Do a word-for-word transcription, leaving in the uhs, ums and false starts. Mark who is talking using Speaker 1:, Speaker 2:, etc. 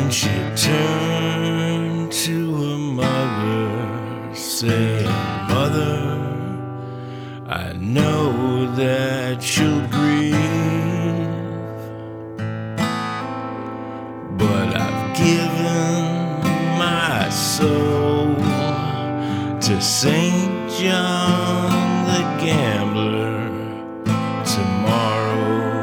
Speaker 1: She turned to her mother, saying, "Mother, I know that you'll grieve, but I've given my soul to Saint John the Gambler.